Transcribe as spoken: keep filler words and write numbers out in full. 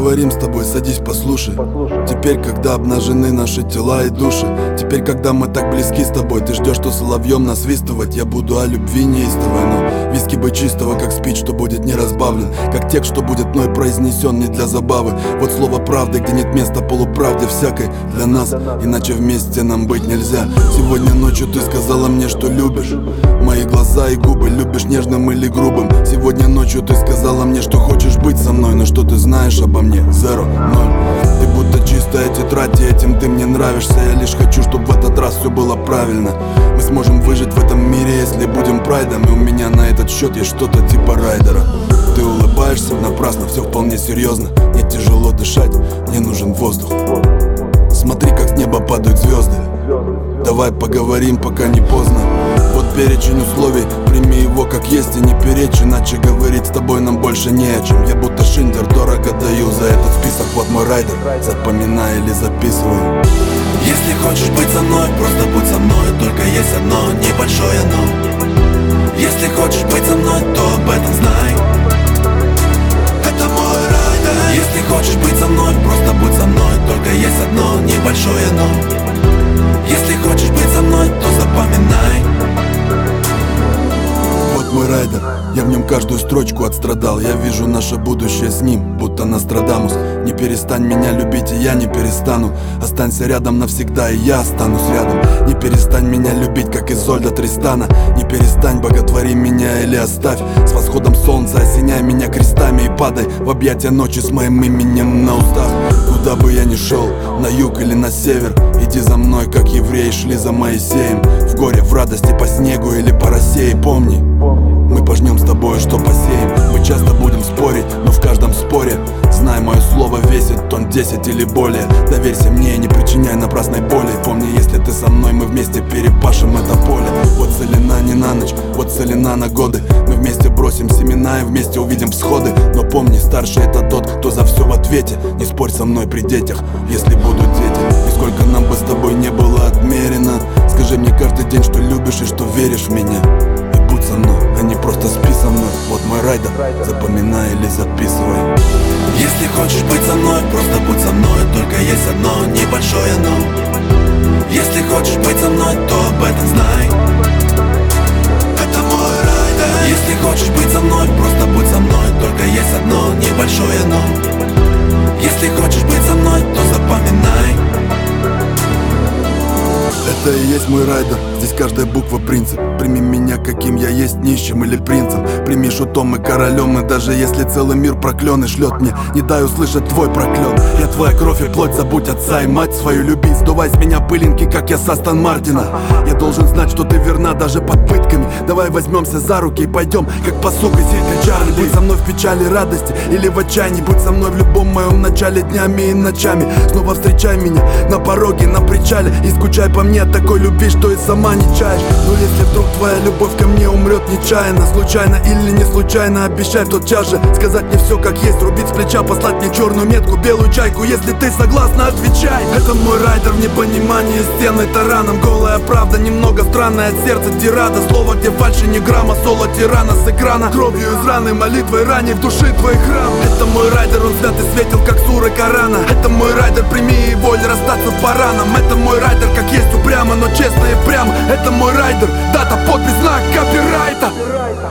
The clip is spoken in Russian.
поговорим с тобой, садись, послушай. Теперь, когда обнажены наши тела и души, теперь, когда мы так близки с тобой, ты ждешь, что соловьем насвистывать я буду о любви неистовой. Но виски бы чистого, как спич, что будет не разбавлен, как текст, что будет мной произнесен не для забавы. Вот слово правды, где нет места полуправде всякой для нас, иначе вместе нам быть нельзя. Сегодня ночью ты сказала мне, что любишь мои глаза и губы, любишь нежным или грубым. Сегодня ночью ты сказала мне, что хочешь быть со мной, но что ты знаешь обо мне? Зеро, ноль. Ты будто чистая тетрадь, и этим ты мне нравишься. Я лишь хочу, чтобы в этот раз все было правильно. Мы сможем выжить в этом мире, если будем прайдом. И у меня на этот счет есть что-то типа райдера. Ты улыбаешься напрасно, все вполне серьезно. Мне тяжело дышать, мне нужен воздух. Смотри, как с неба падают звезды. Давай поговорим, пока не поздно. Вот перечень условий, прими его как есть и не перечь, иначе говорить с тобой нам больше не о чем. Я будто Шиндлер, дорого даю за этот список. Вот мой райдер, запоминай или записывай. Если хочешь быть со мной, просто будь со мной. Только есть одно небольшое но. Если хочешь быть со мной, то об этом знай. Это мой райдер. Если хочешь быть со мной, просто будь со мной. Только есть одно небольшое но. Если хочешь быть со мной, то запоминай. Вот мой райдер, я в нем каждую строчку отстрадал. Я вижу наше будущее с ним, будто Нострадамус. Не перестань меня любить, и я не перестану. Останься рядом навсегда, и я останусь рядом. Не перестань меня любить, как Изольда Тристана. Не перестань, боготвори меня или оставь. С восходом солнца осеняй меня крестами и падай в объятия ночи с моим именем на устах. Куда бы я ни шел, на юг или на север, иди за мной, как евреи шли за Моисеем. В горе, в радости, по снегу или по росе. И помни, мы пожнем с тобой, что посеем. Мы часто будем спорить, но в каждом споре знай, мое слово весит тонн десять или более. Доверься мне и не причиняй напрасной боли. Помни, если ты со мной, мы вместе перепашем это поле. Вот целина не на ночь, вот целина на годы. Мы вместе бросим семена и вместе увидим всходы. Но помни, старший это тот, кто за все в ответе. Не спорь со мной при детях, если будут дети. И сколько нам бы с тобой не было отмерено, скажи мне каждый день, что любишь и что веришь в меня. И будь со мной, а не просто спи со мной. Вот мой райдер, запоминай или записывай. Если хочешь быть со мной, просто будь со мной. Только есть одно небольшое но. Если хочешь быть со мной, то об этом знай. Это мой райдер. Если хочешь быть со мной, просто будь со мной. Только есть одно небольшое но. Если хочешь быть со мной, то запоминай. Это и есть мой райдер, здесь каждая буква принцип. Прими меня, каким я есть, нищим или принцем. Прими шутом и королем, и даже если целый мир проклен и шлет мне, не дай услышать твой проклен. Я твоя кровь и плоть, забудь отца и мать свою люби. Сдувай с меня пылинки, как я с Астон Мартина. Я должен знать, что ты верна даже под пытками. Давай возьмемся за руки и пойдем, как по сука зелька Чарли. Будь со мной в печали, радости или в отчаянии. Будь со мной в любом моем начале, днями и ночами. Снова встречай меня на пороге, на причале. И скучай по мне от такой любви, что и сама не чаешь. Но если вдруг твоя любовь ко мне умрет нечаянно, случайно или не случайно, обещай в тот час же сказать мне все как есть. Рубить с плеча, послать мне черную метку, белую чайку. Если ты согласна, отвечай. Это мой райдер в непонимании стены тараном. Голая правда, немного странная, от сердца тирада. Слово, где фальши ни грамма, соло тирана с экрана. Кровью из раны, молитвой ранее в души твой храм. Это мой райдер, он свят и светил, как суры Корана. Это мой райдер, прими его или расстаться по ранам. Это мой райдер, как есть упрямо, но честно и прямо. Это мой райдер, дата, подпись, знак копирайта.